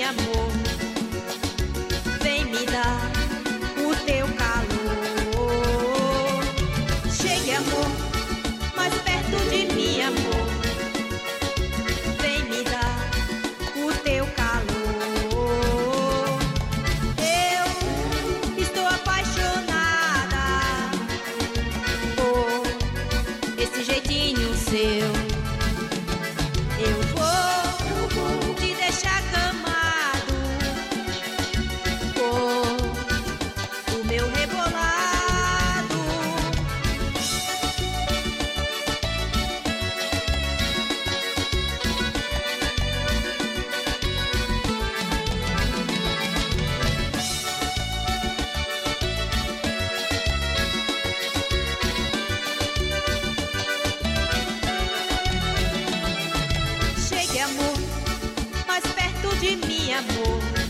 mim, amor. Vem me dar o teu calor. Chegue, amor, mais perto de mim, amor. Vem me dar o teu calor. Eu estou apaixonada por esse jeitinho seu. Eu vou te deixar gamado por o meu rebolado. Chegue, amor, mais perto de mim, amor.